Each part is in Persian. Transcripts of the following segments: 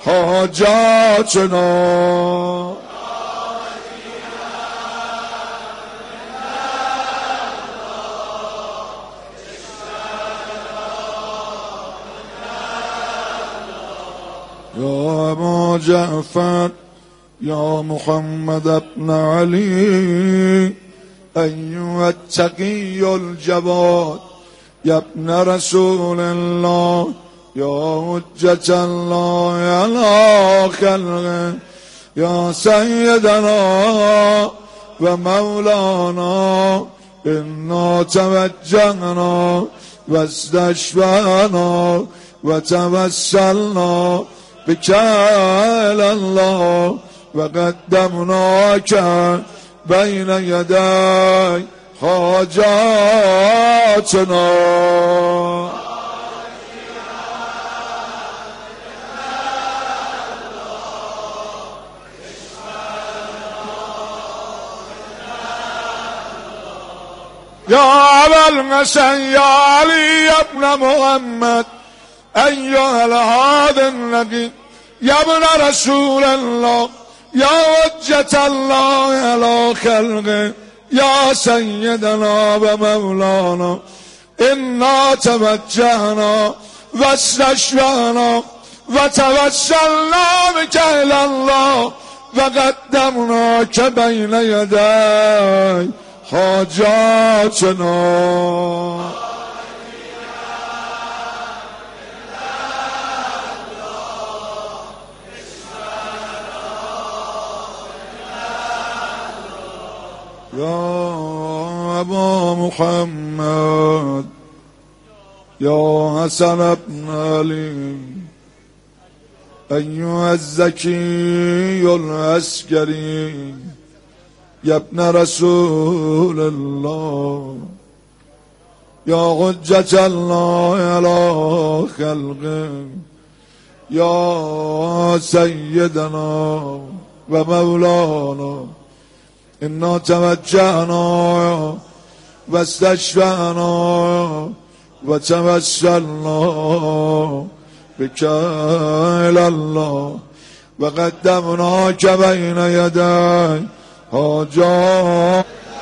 حاجاتنا. يا أبا جعفر يا محمد بن علي أيها التقي الجواد يا ابن رسول الله يا حجة الله على خلقه يا سيدنا ومولانا إنا توجهنا واستشفعنا وتوسلنا بك إلى الله وقدمناك بين يدي حاجاتنا. يا أبا الحسن يا علي يا ابن محمد أيها الهادي النبي يا ابن رسول الله يا حجة الله على خلقه يا سيدنا ومولانا إنا توجهنا واستشفعنا وتوسلنا بك إلى الله وقدمناك بين يدي حاجاتنا. يا أبا محمد يا حسن بن علي أيها الزكي العسكري يا ابن رسول الله يا حجة الله على خلقه يا سيدنا ومولانا إنا توجهنا واستشفعنا وتوسلنا بك إلى الله وقدمناك بين يدي حاجات.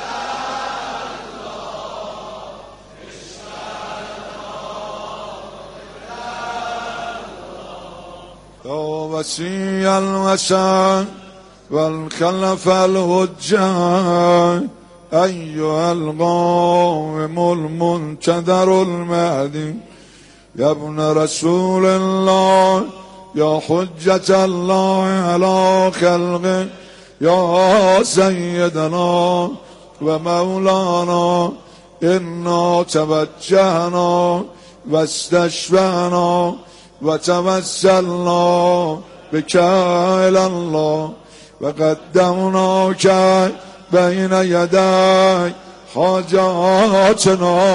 يا وسيع الوسع والخلف الهجاء أيها القائم المنتظر المهدي يا ابن رسول الله يا حجة الله على خلقه يا سيدنا ومولانا إنا توجهنا واستشفعنا وتوسلنا بك إلى الله وقدمناك بين يدي حاجاتنا.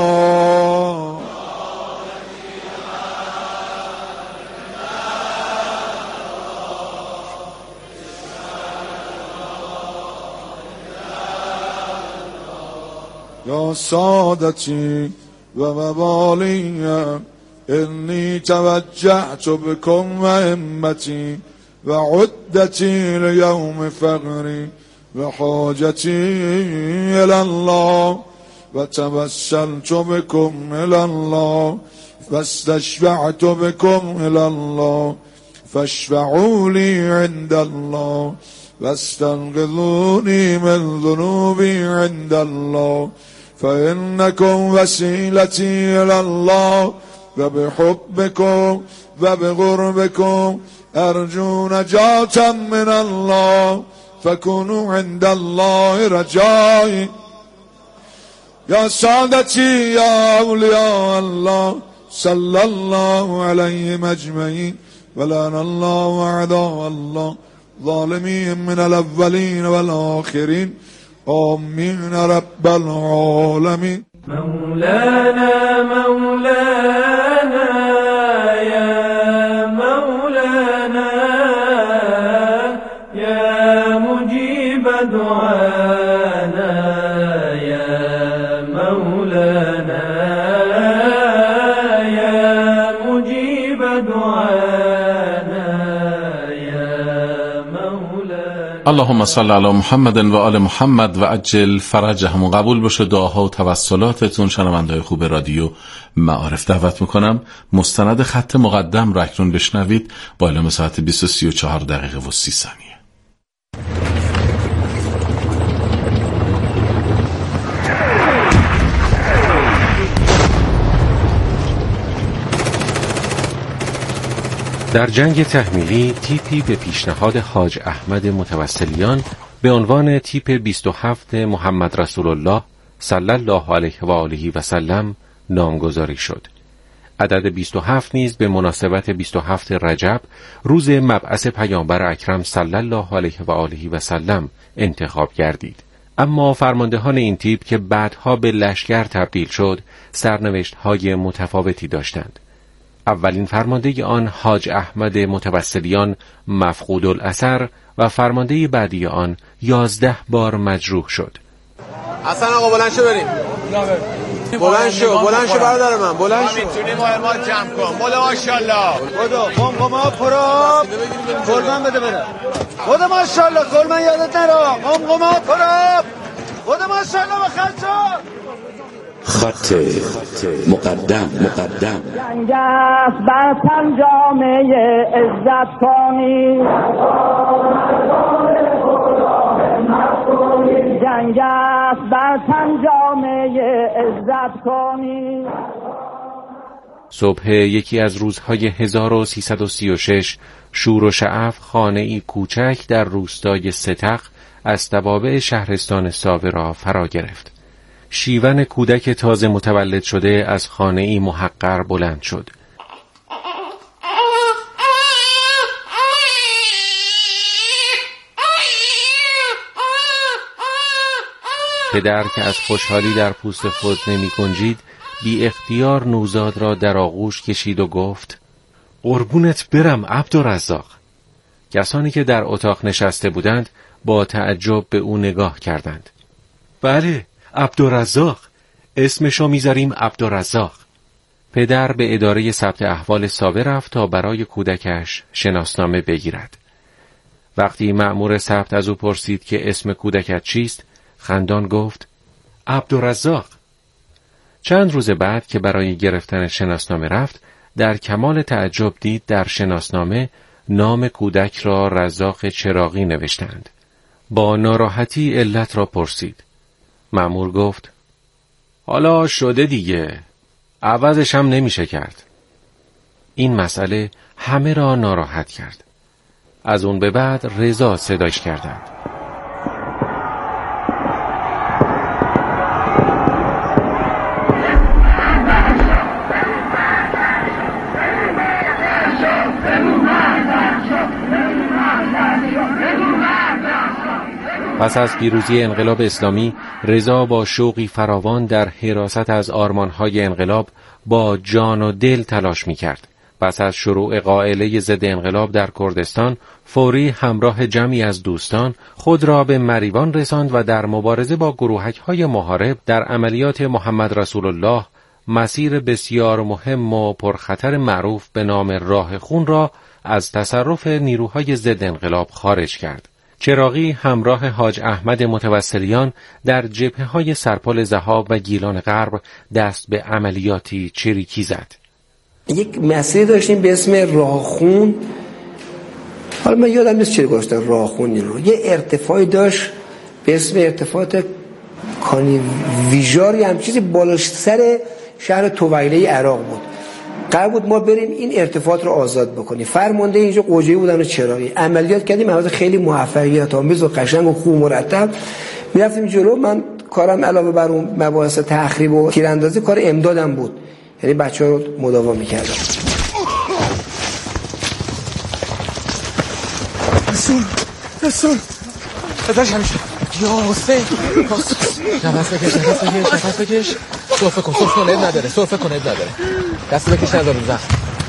يا سادتي وموالي إني توجهت بكم وهمتي وعدتي ليوم فقري وحاجتي إلى الله وتوسلت بكم إلى الله فاستشفعت بكم إلى الله فاشفعوا لي عند الله واستنقذوني من ذنوبي عند الله فإنكم وسيلتي إلى الله وبحبكم وبغربكم أرجو نجاة من الله فكونوا عند الله رجائي. يا سادتي يا أولياء الله صلى الله عليهم أجمعين ولعن الله أعداء الله ظالمين من الأولين والآخرين آمين رب العالمين. مولانا مولانا يا مولانا يا مجيب دعانا يا مولانا يا مجيب دعانا اللهم صل علی محمد و آل محمد و عجل فرجهم. قبول بشه دعاها و توسلاتتون. شنونده‌های خوب رادیو معارف دعوت میکنم مستند خط مقدم را اکنون بشنوید با اعلام ساعت 20:34 دقیقه و 30 ثانیه. در جنگ تحمیلی تیپی به پیشنهاد حاج احمد متوسلیان به عنوان تیپ 27 محمد رسول الله صلی الله علیه و آله و سلم نامگذاری شد. عدد 27 نیز به مناسبت 27 رجب روز مبعث پیامبر اکرم صلی الله علیه و آله و سلم انتخاب گردید. اما فرماندهان این تیپ که بعدها به لشکر تبدیل شد سرنوشت‌های متفاوتی داشتند. اولین فرمانده آن حاج احمد متوسلیان مفقود الاثر و فرمانده بعدی آن 11 بار مجروح شد. حسن آقا بلند شو بریم. بلند شو برادر من، بلند شو. میتونی مهمات جمع کن. خدا ماشاءالله. خدا قمقما پراب. قربان بده بره. خدا ماشاءالله قربان یادت نره. قمقما پراب. خدا ماشاءالله بخچا. خط مقدم جنگ است بر تن جامعه عزت کنی، جنگ است بر تن جامعه عزت کنی. صبح یکی از روزهای 1336 شور و شعف خانه‌ای کوچک در روستای ستق از توابع شهرستان ساوه را فرا گرفت. شیون کودک تازه متولد شده از خانه‌ای محقر بلند شد. پدر که از خوشحالی در پوست خود نمی گنجید بی اختیار نوزاد را در آغوش کشید و گفت قربونت برم عبدالرزاق. کسانی که در اتاق نشسته بودند با تعجب به او نگاه کردند. بله عبدالرزاق، اسمشو میذاریم عبدالرزاق. پدر به اداره ثبت احوال ساوه رفت تا برای کودکش شناسنامه بگیرد. وقتی مأمور ثبت از او پرسید که اسم کودکت چیست، خندان گفت عبدالرزاق. چند روز بعد که برای گرفتن شناسنامه رفت، در کمال تعجب دید در شناسنامه نام کودک را رزاق چراغی نوشتند. با ناراحتی علت را پرسید. مأمور گفت حالا شده دیگه، عوضش هم نمیشه کرد. این مسئله همه را ناراحت کرد. از اون به بعد رضا صداش کردند. پس از پیروزی انقلاب اسلامی، رضا با شوقی فراوان در حراست از آرمانهای انقلاب با جان و دل تلاش می‌کرد. پس از شروع قائله ضد انقلاب در کردستان، فوری همراه جمعی از دوستان خود را به مریوان رساند و در مبارزه با گروهک‌های محارب در عملیات محمد رسول الله مسیر بسیار مهم و پرخطر معروف به نام راه خون را از تصرف نیروهای ضد انقلاب خارج کرد. چراغی همراه حاج احمد متوسلیان در جبهه‌های سرپل ذهاب و گیلان غرب دست به عملیاتی چریکی زد. یک مسیر داشتیم به اسم راهخون. حالا من یادم نیست چه گذاشتن راهخون این رو. یه ارتفاعی داشت به اسم ارتفاعات کانیویژار، هم چیزی بالاش سر شهر تویله عراق بود. قرار بود ما بریم این ارتفاعات رو آزاد بکنیم. فرمانده اینجا قوجه‌ای بودن و چراغی. عملیات کردیم، عملیات خیلی موفقیت آمیز و قشنگ و خوب مرتب. میرفتیم جلو. من کارم علاوه بر اون مباحث تخریب و تیراندازی کار امدادم بود. یعنی بچه‌ها رو مداوا می‌کردم. رسول صداش همیشه یا حسین نفس بکش سرفه کن اب نداره دست بکش نداره زخم.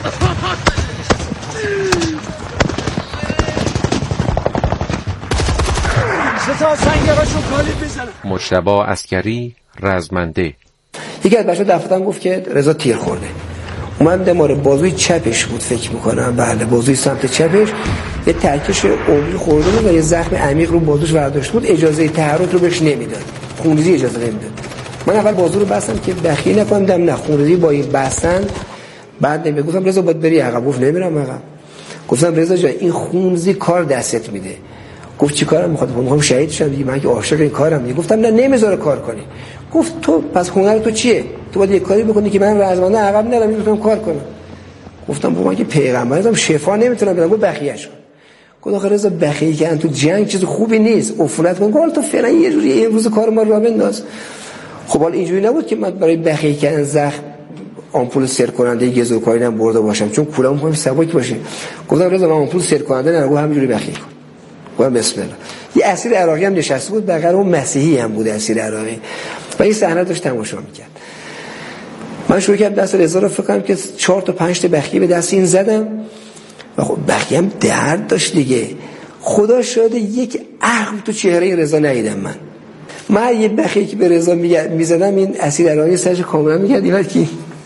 مجتبی عسکری رزمنده. یکی از بچه‌ها دفترم گفت که رضا تیر خورده. اومدم ماره بازوی چپش بود فکر میکنم، بله بازوی سمت چپش یه ترکش عمری خورده بود و یه زخم عمیق رو بازوش برداشت بود، اجازه تحرک رو بهش نمیداد، خونریزی اجازه نمیداد. من اول بازو رو بستم که بخیه نکنم، دم نه خونریزی با این بستن بعد گفتم رضا باید بری عقب. گفت نمیرم عقب. گفتم رضا جان این خونریزی کار دستت میده. گفت چی کارم میخواد؟ میخوام شهید شم دیگه، من که عاشق این کارم دیگه. گفتم نه نمیذاره کار کنی. گفت تو پس هنر تو چیه؟ تو باید یه کاری بکنی که من رزمنده عقب نرم میتونم کار کنم. گفتم من که پیغمبرم شفا نمیتونم بدم. گفت بخیه‌اش کن. گفت آخه رضا بخیه که تو جنگ چیز خوبی نیست، عفونت کن. گفت تو فعلا یه جوری امروز کار ما رو بنداز. خب حالا اینجوری نبود که من برای بخیه کردن زخم آمپول سر کننده گزوکاین هم برده باشم، چون کولام می‌خوام سبک باشه. گفتم رضا من آمپول سر کننده نه، گفت همینجوری بخیه کن. گفتم بسم الله. یه اسیر عراقی هم نشسته بود، بغل اون مسیحی هم بود اسیر عراقی و این صحنه داشت تماشا می‌کرد. من شروع کردم دست رضا رو فکر کنم که 4 تا 5 تا بخیه به دست این زدم و خب بخیه هم درد داشت دیگه. خدا شاهد یک اخم تو چهره رضا ندیدم من یه بخیه که به رضا میزدم این اسیر عراقی سرش کاملا میگرد این که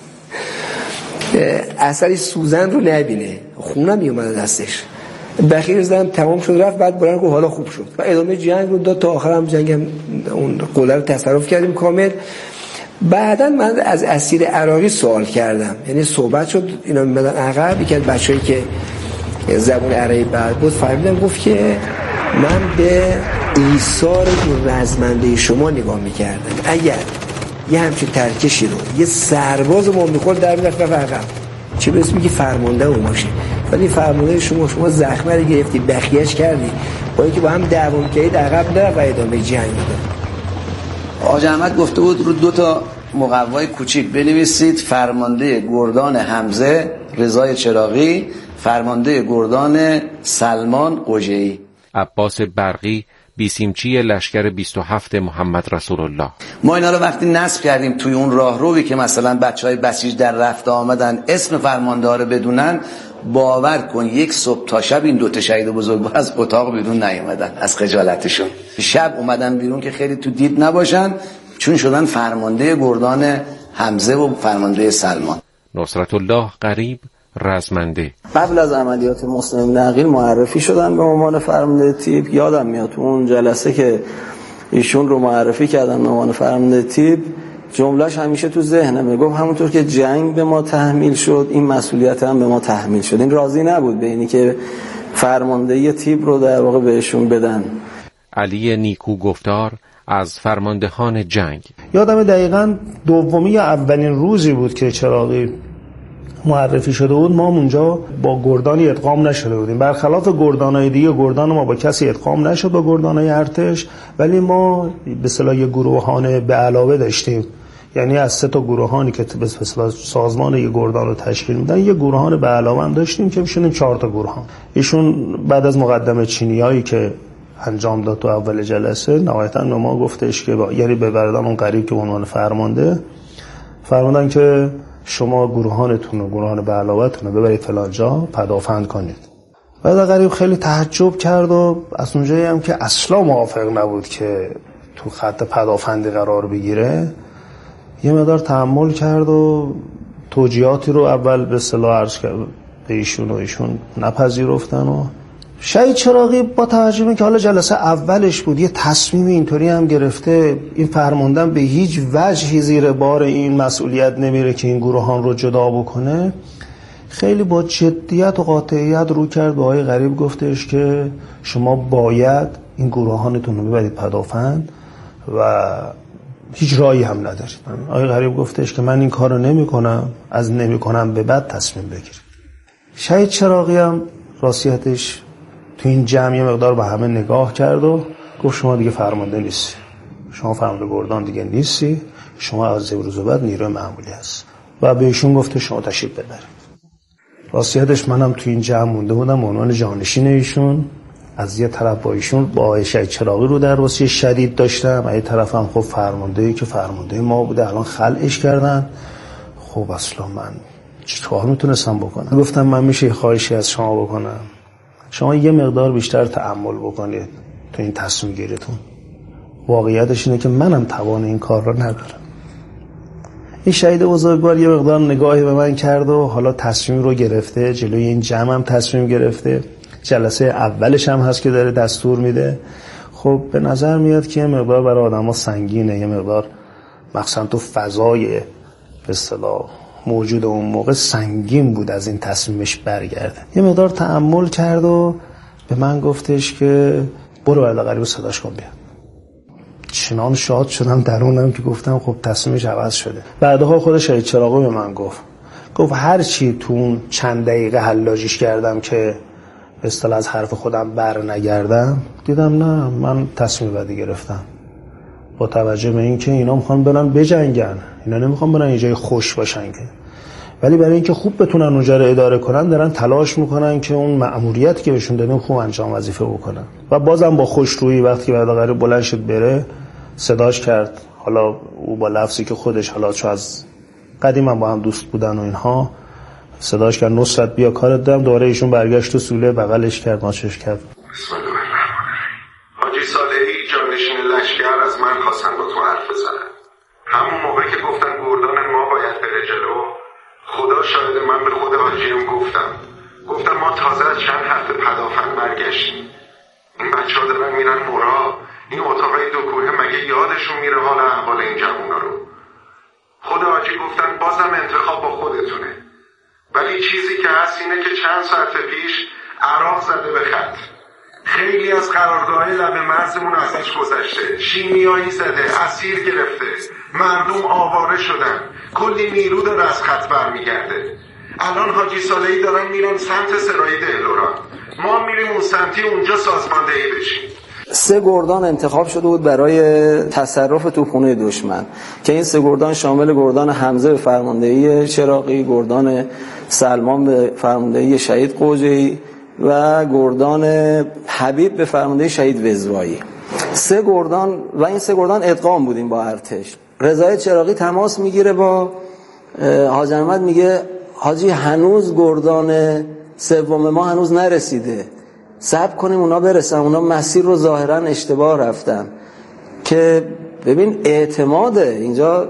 اثری سوزن رو نبینه، خونم میومد دستش. بخیه زدم تمام شد رفت، بعد بلند گفت حالا خوب شد و ادامه جنگ رو داد تا آخرم جنگم اون قله رو تصرف کردیم کامل. بعدن من از اسیر عراقی سوال کردم، یعنی صحبت شد اینا میمدن عقب، یکی از بچه‌ای که زبان عربی بعد بود فهمیدم، گفت که من به ایثار رزمنده شما نگاه میکردم، اگر یه همچین ترکشی رو یه سرباز ما میخورد در میرفت و عقب، چه برسه میگی فرمانده اون باشه. ولی فرمانده شما زخمه رو گرفتی بخیهش کردی، با اینکه با هم دعوا می‌کردید عقب نرفت و ادامه جنگ بود. حاج احمد گفته بود رو 2 تا مقوای کوچیک بنویسید فرمانده گردان حمزه رضای چراغی، فرمانده گردان سلمان قجه‌ای. عباس برقی بیسیمچی لشکر 27 محمد رسول الله. ما اینا رو وقتی نصب کردیم توی اون راهروی که مثلا بچهای بسیج در رفته آمدن اسم فرمانده ها رو بدونن، باور کن یک صبح تا شب این 2 تا شهید بزرگوار از اتاق بیرون نیومدن از خجالتشون. شب اومدن بیرون که خیلی تو دید نباشن، چون شدن فرمانده گردان حمزه و فرمانده سلمان. نصرت الله قریب رزمنده قبل از عملیات مسلم نقیل معرفی شدن به عنوان فرمانده تیپ. یادم میاد تو اون جلسه که ایشون رو معرفی کردن به عنوان فرمانده تیپ، جملهش همیشه تو ذهنمه، گفت همونطور که جنگ به ما تحمیل شد این مسئولیت هم به ما تحمیل شد. این راضی نبود به اینی که فرماندهی تیپ رو در واقع بهشون بدن. علی نیکو گفتار از فرماندهان جنگ. یادم دقیقاً دومی یا اولین روزی بود که چراغی معرفی شده بود، ما اونجا با گردانی ادغام نشده بودیم، برخلاف گردانای دیگه گردان ما با کسی ادغام نشد با گردانای ارتش، ولی ما به اصطلاح یه گروهان به علاوه داشتیم، یعنی از 3 تا گروهانی که به اصطلاح سازمان یه گردان رو تشکیل میدن یه گروهان به علاوه هم داشتیم که میشونیم 4 تا گروهان. ایشون بعد از مقدمه چینیایی که انجام داد تو اول جلسه نهایتا ما گفتش که یعنی به برادرمون قریب که به عنوان فرمودن که شما گروهانتون و گروهان به علاوه‌تون رو ببرید فلان جا پدافند کنید. بعد قریب خیلی تعجب کرد و از اونجایی هم که اصلا موافق نبود که تو خط پدافندی قرار بگیره، یه مقدار تحمل کرد و توجیهاتی رو اول به اصطلاح عرض کرد به ایشون و ایشون نپذیرفتن. و شهید چراغی با توجه به اینکه حالا جلسه اولش بود یه تصمیم اینطوری هم گرفته، این فرماندن به هیچ وجهی زیر بار این مسئولیت نمیره که این گروهان رو جدا بکنه، خیلی با جدیت و قاطعیت رو کرد به آقای قریب، گفتش که شما باید این گروهانتون رو ببرید پدافند و هیچ راهی هم ندارید. آقای قریب گفتش که من این کار رو نمی کنم، از نمی کنم به بعد تصمیم بگیرید. شهید چراغی هم راستیتش تو این جمع یه مقدار به همه نگاه کرد و گفت شما دیگه فرمانده نیستی، شما فرمانده گردان دیگه نیستی، شما از امروز بعد نیروی معمولی هست و به ایشون گفته شما تشریف ببرید. راستیتش منم تو این جمع مونده بودم به عنوان جانشین ایشون، از یه طرف با ایشون با شهید چراغی رو درواسی شدید داشتم، از یه طرفم خب فرماندهی که فرمانده ما بوده الان خلعش کردن. خب اصلا من چیکار میتونستم بکنم؟ گفتم من میشه خواهشی از شما بکنم، شما یه مقدار بیشتر تأمل بکنید تو این تصمیم گیریتون. واقعیتش اینه که منم توان این کار رو ندارم. این شهید بزرگوار یه مقدار نگاهی به من کرد و حالا تصمیم رو گرفته، جلوی این جمع هم تصمیم گرفته، جلسه اولش هم هست که داره دستور میده. خب به نظر میاد که یه مقدار برای آدم ها سنگینه، یه مقدار مخصوصا تو فضای به اصطلاح موجود اون موقع سنگین بود از این تصمیمش برگرده. یه مقدار تأمل کرد و به من گفتش که برو بلدغری رو صداش کن بیا. چنان شاد شدم درونم که گفتم خب تصمیمش عوض شده. بعدها خود شهید چراغی به من گفت هر چی تو اون چند دقیقه حلاجیش کردم که به اصطلاح از حرف خودم بر نگردم، دیدم نه، من تصمیم بعدی گرفتم. با توجه به این که اینا میخوان برن بجنگن، اینا نمیخوان برن یه جای خوش باشن که، ولی برای اینکه خوب بتونن اونجا رو اداره کنن دارن تلاش میکنن که اون مأموریتی که بهشون دادیم خوب انجام وظیفه بکنن. و بازم با خوشرویی وقتی بلدغری بلند شد بره صداش کرد، حالا او با لفظی که خودش حالا چون از قدیم هم با هم دوست بودن و اینها، صداش کرد نصرت بیا کارت دارم. دوباره ایشون برگشت تو سوله بغلش کرد، ماچش کرد. بسم الله الرحمن الرحیم. حاجی صالحی جانشین لشکر از من خواستن با تو حرف بزنن. همون موقع که گفتن گردان ما باید بره جلو، خدا شاهد من به خود حاجیم گفتم ما تازه از چند هفته پدافند برگشتیم. این بچه‌ها دارن میرن مورا، این اتاقای دو کوه مگه یادشون میره حال احوال این جوونا رو؟ خود حاجی گفتن بازم انتخاب با خودتونه، ولی چیزی که هست اینه که چند ساعت پیش عراق زده به خط، خیلی از قرارگاه‌های لب مرزمون ازش گذشته، شیمیایی زده، اسیر گرفته، مردم آواره شدن، کلی نیرو داره از خط برمیگرده. الان حاجی صالحی دارن میرن سمت سرای دهلوران، ما میریم اون سمتی اونجا سازماندهی بشیم. 3 گردان انتخاب شده بود برای تصرف توپخانه دشمن که این 3 گردان شامل گردان حمزه به فرماندهی چراغی، گردان سلمان به فرماندهی شهید قوجه‌ای و گردان حبیب به فرماندهی شهید وزوایی. 3 گردان و این 3 گردان ادغام بودیم با ارتش. رضای چراغی تماس میگیره با حاج احمد، میگه حاجی هنوز گردان سوم ما هنوز نرسیده، صبر کنیم اونا برسن، اونا مسیر رو ظاهرا اشتباه رفتن. که ببین اعتماده اینجا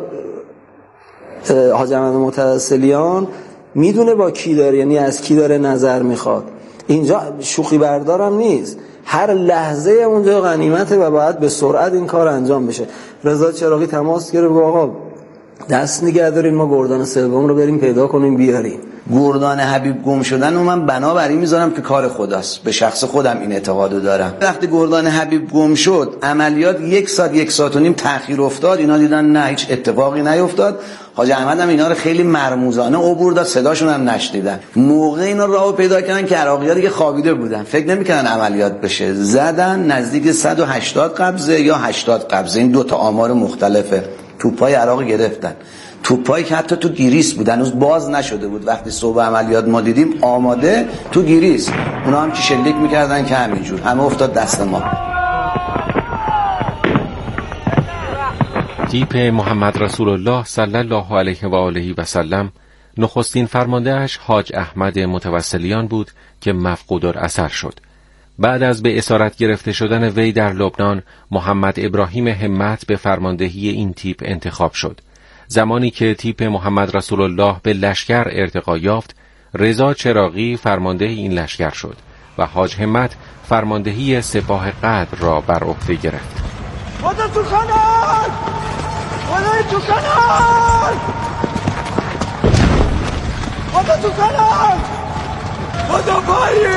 حاج احمد متصلیان میدونه با کی داره، یعنی از کی داره نظر میخواد. اینجا شوخی بردارم نیست، هر لحظه اونجا غنیمته و باید به سرعت این کار انجام بشه. رضا چراغی تماس گرفت آقا دست نگه دارین، ما گردان سوم رو بریم پیدا کنیم بیاریم. گردان حبیب گم شدن و من بنابراین میذارم که کار خداست، به شخص خودم این اعتقادو دارم. وقتی گردان حبیب گم شد عملیات 1 ساعت 1 ساعت و نیم تأخیر افتاد، اینا دیدن نه هیچ اتفاقی نیفتاد. حاج احمد هم اینا رو خیلی مرموزانه عبور داد، صداشون هم نشنیدن. موقع اینا راهو پیدا کردن که عراقی‌ها دیگه خوابیده بودن، فکر نمی‌کردن عملیات بشه، زدن نزدیک 180 قبضه یا 80 قبضه، این 2 تا آمار مختلفه. توپای عراق گرفتن، توپایی که حتی تو گیریس بود، هنوز باز نشده بود. وقتی صبح عملیات ما دیدیم آماده تو گیریس، اونا هم که شلیک میکردن که همینجور همه افتاد دست ما. تیپ محمد رسول الله صلی الله علیه و آله و سلم نخستین فرماندهش حاج احمد متوسلیان بود که مفقود الاثر شد. بعد از به اسارت گرفته شدن وی در لبنان، محمد ابراهیم همت به فرماندهی این تیپ انتخاب شد. زمانی که تیپ محمد رسول الله به لشکر ارتقا یافت، رضا چراغی فرمانده این لشکر شد و حاج همت فرماندهی سپاه قدر را بر عهده گرفت. خدا تو کانال! خدا تو کانال! خدا تو کانال! خدا بایی!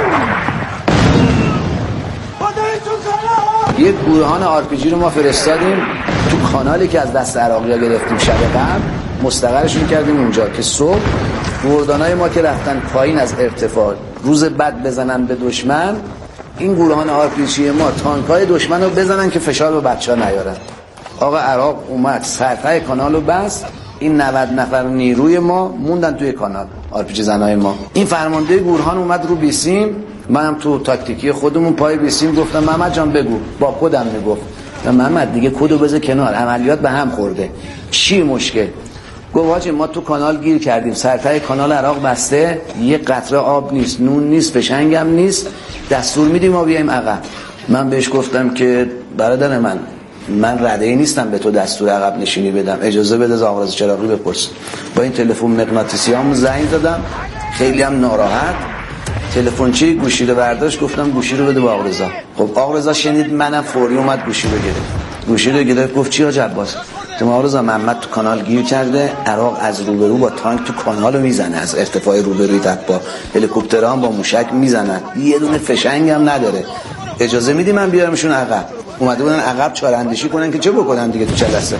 یک گروهان آرپیجی رو ما فرستادیم تو کانالی که از دست عراقی‌ها گرفتیم شب قبل، مستقرشون کردیم اونجا که صبح گردانای ما که رفتن پایین از ارتفاع روز بعد بزنن به دشمن، این گروهان آرپیجی ما تانکای دشمن رو بزنن که فشار به بچه‌ها نیارن. آقا عراق اومد سرتای کانال رو بست، این 90 نفر نیروی ما موندن توی کانال، آرپیجی زنای ما. این فرمانده گروهان اومد رو بیسیم، منم تو تاکتیکی خودمون پای بیسیم گفتم محمد جان بگو، با خودم میگفت محمد دیگه کدو بذار کنار، عملیات به هم خورده، چی مشکل؟ گفت حاجی ما تو کانال گیر کردیم، سرتای کانال عراق بسته، یه قطره آب نیست، نون نیست، فشنگ هم نیست، دستور میدیم ما بیایم عقب. من بهش گفتم که برادر من من رده‌ای نیستم به تو دستور عقب نشینی بدم، اجازه بده از آقا رضا چراغی بپرس. با این تلفن مغناطیسیام زنگ زدم، خیلی هم ناراحت. تلفنچه گوشی رو برداشت، گفتم گوشی رو بده به آقا رضا. خب آقا رضا شنید، منم فوری اومد گوشی رو گرفت. گوشی رو گرفت گفت چی حاج عباس؟ تو آقا رضا محمد تو کانال گیر کرده، عراق از روبرو با تانک تو کانالو میزنه، از ارتفاع روبروی تک با هلیکوپترها با موشک میزنن، یه دونه فشنگ هم نداره. اجازه میدی من بیارمشون عقب؟ اومده بودن عقب چاراندیشی کنن که چه بکنن دیگه تو جلسه.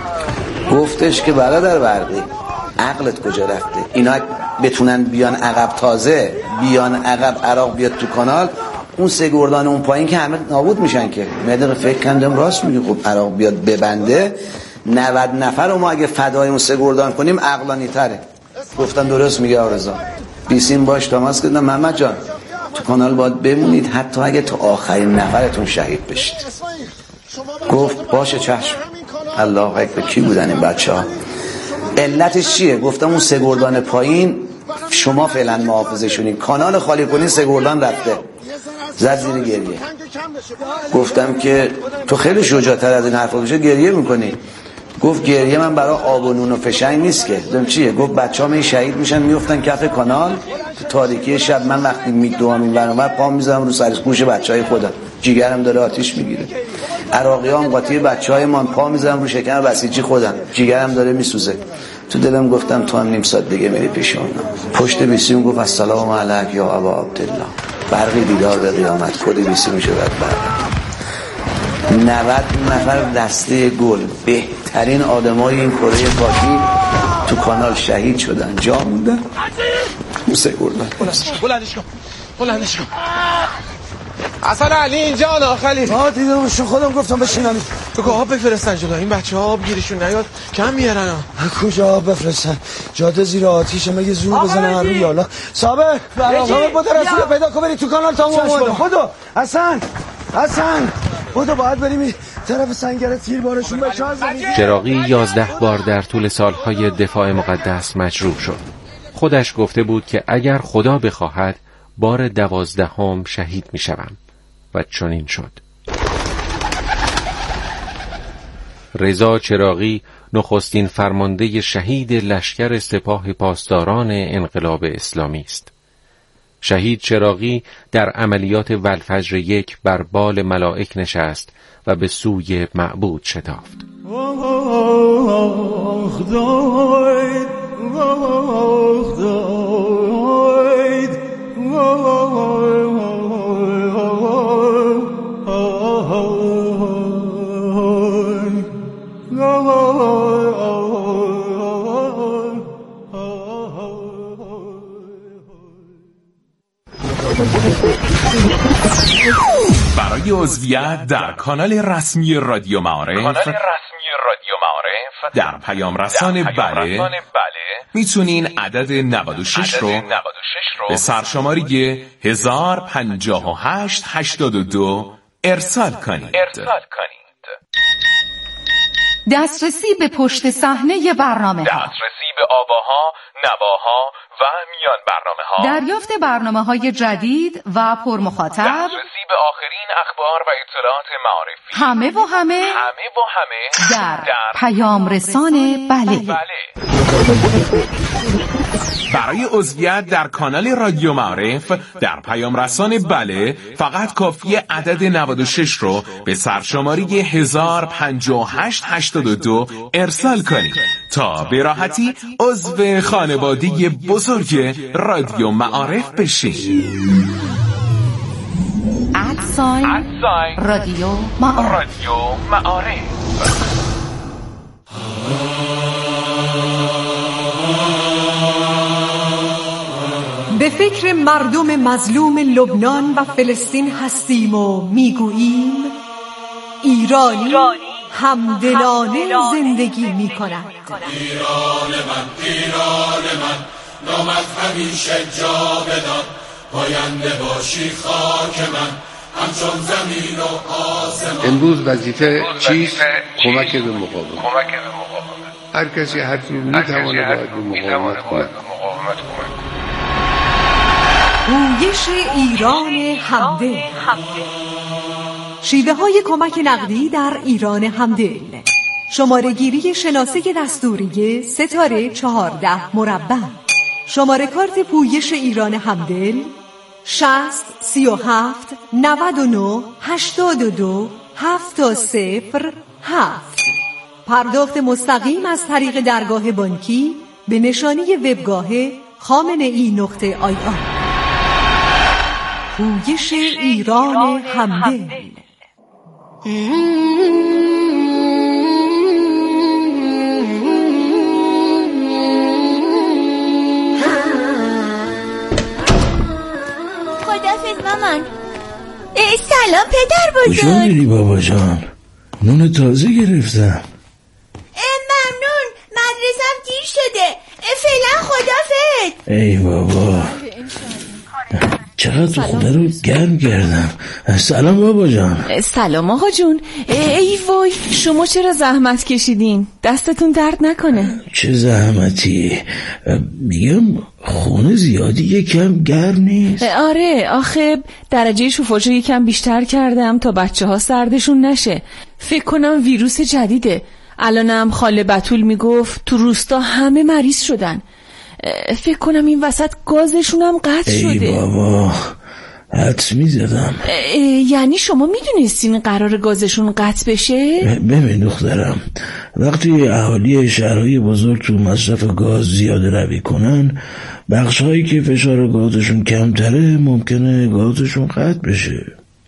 گفتش که برادر برقی عقلت کجا رفته؟ اینا بتونن بیان عقب، تازه بیان عقب عراق بیاد تو کانال، اون سه گردان اون پایین که همه نابود میشن. که مدر فکر کندم راست میگه، خب عراق بیاد ببنده 90 نفر رو ما اگه فدای اون سه گردان کنیم عقلانی تره. گفتم درست میگه آقا رضا. بیسیم باش تماس کردم، محمد جان تو کانال باید بمونید حتی اگه تو آخرین نفرتون شهید بشید. گفت باشه چشم. الله اکبر. کی بودن این بچه‌ها؟ علتش چیه؟ گفتم اون سه گردان پایین شما فعلا محافظشونین، کانال خالی کنین، سه گردان رفته. زد زیر گریه. گفتم که تو خیلی شجاع‌تر از این حرفا بشه گریه میکنی. گفت گریه من برای آب و نون و فشنگ نیست که. گفتم چیه؟ گفت بچه‌ها می شهید میشن میافتن کف کانال تو تاریکی شب، من وقتی میدوام این برنامه پام میذارم رو سر گوش بچهای خودم، جیگرم داره آتیش میگیره. عراقی‌ها هم قاطی بچهای من پا میذارم رو شکم بسیجی خودم، جیگرم داره میسوزه. تو دلم گفتم تو هم نیم ساعت دیگه میری پیش اونا. پشت بیسیم گفت السلام علیک یا ابا عبدالله. برقی بیدار به قیامت. خود بیسیم میشه بعد برق. 90 نفر دسته گل، بهترین آدمای این کره خاکی تو کانال شهید شدن، جا موندن. موسه گردن. بلندش کن. اصلا علی اینجا آخلی. دیدمشون، خودم گفتم بشینم. تو که آب بفرستن جلو این بچه‌ها، آب گیرشون نیاد کم میارن. کجا آب بفرستن؟ جاده زیر آتیشه، مگه زور بزنن رو یالا. صابر بود رسول پیدا کن بری تو کانال تا اومد. خدا حسن خدا باید بریم طرف سنگر تیربارشون بچه‌ها. چراغی 11 بار در طول سالهای دفاع مقدس مجروح شد. خودش گفته بود که اگر خدا بخواهد بار 12 شهید می شوم و چنین شد. رضا چراغی نخستین فرمانده شهید لشکر سپاه پاسداران انقلاب اسلامی است. شهید چراغی در عملیات والفجر 1 بر بال ملائک نشست و به سوی معبود شتافت. برای عضویت در کانال رسمی رادیو معارف در پیام رسان بله میتونین عدد 96 رو به سرشماری 105882 ارسال کنید. دسترسی به پشت صحنه برنامه، دسترسی به آواها، نواها و میان برنامه ها، دریافت برنامه های جدید و پرمخاطب، دسترسی به آخرین اخبار و اطلاعات معرفی، همه در پیام رسان بله. برای عضویت در کانال رادیو معارف در پیام رسان بله فقط کافیه عدد 96 رو به سرشماری 105882 ارسال کنید تا به راحتی عضو خانواده بزرگ رادیو معارف بشید. رادیو معارف. به فکر مردم مظلوم لبنان و فلسطین هستیم و میگوییم ایرانی همدلانه زندگی میکند. ایران من نامت همیشه جا بدان، پاینده باشی خاک من همچون زمین و آسمان. امروز وظیفه چیست؟ کمک به مقاومت. هر کسی هر چیزی میتواند باید به مقاومت کند. گویش ایران همدل. شیوه های کمک نقدی در ایران همدل. شماره گیری شناسه دستوری ستاره 14 مربع. شماره کارت پویش ایران همدل 60 37 99 82 707. پرداخت مستقیم از طریق درگاه بانکی به نشانی وبگاه خامنه‌ای.ir. پویش ایران همدل. خدافظ مامان. سلام پدر بزرگ. کجا میری بابا جان؟ نون تازه گرفتم. ممنون، مدرسم دیر شده. فعلا خدافظ. ای بابا چقدر تو خونه رو گرم کردم. سلام بابا جان. سلام آقا جون. ای وای، شما چرا زحمت کشیدین؟ دستتون درد نکنه. چه زحمتی؟ میگم خونه زیادی یکم گرم نیست. آره آخه درجه شوفاژ یکم بیشتر کردم تا بچه‌ها سردشون نشه. فکر کنم ویروس جدیده. الانم خاله بتول میگفت تو روستا همه مریض شدن. فکر کنم این وسط گازشون هم قطع شده. ای بابا حدس میزدم. یعنی شما میدونستین قرار گازشون قطع بشه؟ ببین دخترم، وقتی اهالی شهرهای بزرگ تو مصرف گاز زیاده روی کنن، بخشهایی که فشار گازشون کمتره ممکنه گازشون قطع بشه.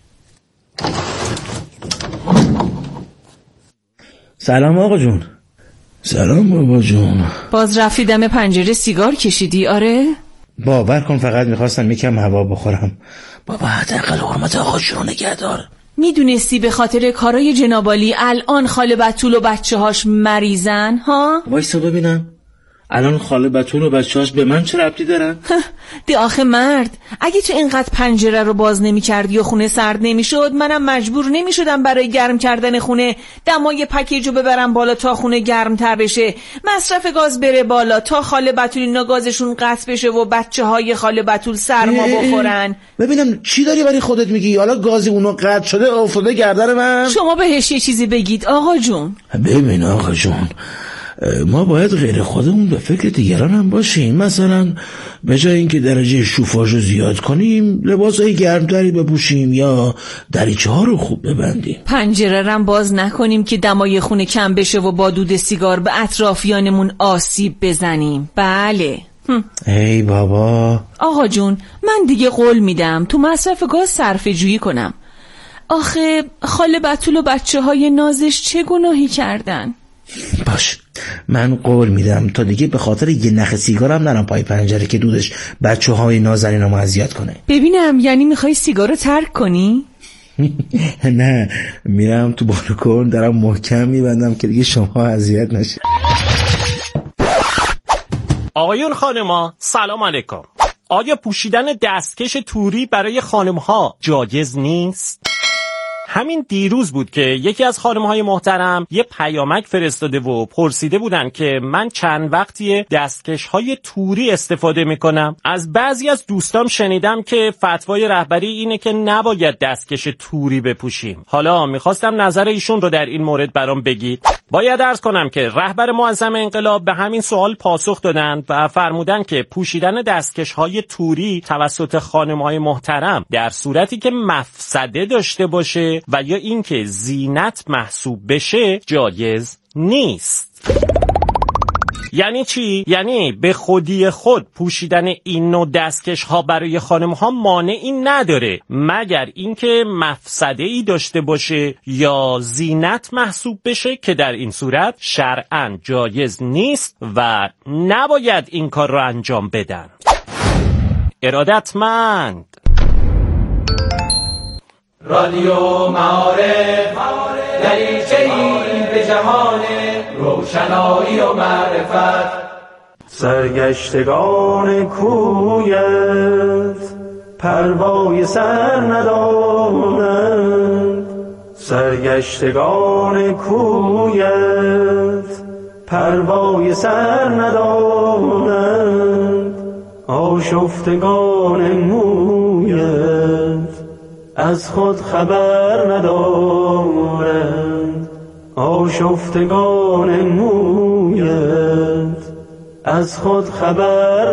سلام آقا جون. سلام بابا جون. باز رفتی دم پنجره سیگار کشیدی؟ آره؟ باور کن فقط میخواستم یکم هوا بخورم. بابا حداقل حرمت آقا جون نگه دار. میدونستی به خاطر کارای جنابالی الان خاله بتول و بچه‌هاش مریضن ها؟ وایسا ببینم الان خاله بتول و بچه‌هاش به من چه ربطی دارن؟ ده آخه مرد، اگه تو اینقدر پنجره رو باز نمی‌کردی و خونه سرد نمی‌شد، منم مجبور نمی‌شدم برای گرم کردن خونه دمای پکیجو ببرم بالا تا خونه گرم‌تر بشه، مصرف گاز بره بالا تا خاله بتول اینا گازشون قطع بشه و بچه‌های خاله بتول سرما بخورن. ببینم چی داری برای خودت میگی؟ حالا گاز اونو قطع شده افتاده گردن من؟ شما بهش یه چیزی بگید آقا جون. ببین آقا جون، ما باید غیر خودمون به فکر دیگران هم باشیم. مثلا به جای اینکه درجه شوفاژ رو زیاد کنیم لباسای گرمتری بپوشیم یا دریچه ها رو خوب ببندیم. پنجره رو باز نکنیم که دمای خونه کم بشه و با دود سیگار به اطرافیانمون آسیب بزنیم. بله. ای بابا. آقا جون من دیگه قول میدم تو مصرف گاز صرفه جویی کنم. آخه خاله بتول و بچه‌های نازش چه گناهی کردن؟ باش من قول میدم تا دیگه به خاطر یه نخ سیگارم نرم پای پنجره که دودش بچه‌های نازنینمو اذیت کنه. ببینم یعنی میخوای سیگارو ترک کنی؟ نه میرم تو بالکن دارم محکم میبندم که دیگه شما اذیت نشه. آقایون خانما سلام علیکم. آیا پوشیدن دستکش توری برای خانم‌ها جایز نیست؟ همین دیروز بود که یکی از خانم‌های محترم یه پیامک فرستاده و پرسیده بودن که من چند وقتیه دستکش‌های توری استفاده می‌کنم. از بعضی از دوستام شنیدم که فتوای رهبری اینه که نباید دستکش توری بپوشیم. حالا می‌خواستم نظر ایشون رو در این مورد برام بگید. باید عرض کنم که رهبر معظم انقلاب به همین سوال پاسخ دادن و فرمودن که پوشیدن دستکش‌های توری توسط خانم‌های محترم در صورتی که مفسده داشته باشه و یا اینکه زینت محسوب بشه جایز نیست. یعنی چی؟ یعنی به خودی خود پوشیدن این نوع دستکش ها برای خانم ها مانعی نداره مگر اینکه مفسده‌ای داشته باشه یا زینت محسوب بشه که در این صورت شرعاً جایز نیست و نباید این کار رو انجام بدن. ارادتمند. رادیو معارف دریچه‌ای به جهان روشنایی و معرفت. سرگشتگان کویت پروای سر ندارند، سرگشتگان کویت پروای سر ندارند، آشفتگان مویت از خود خبر ندارند، آشفتگان مویت از خود خبر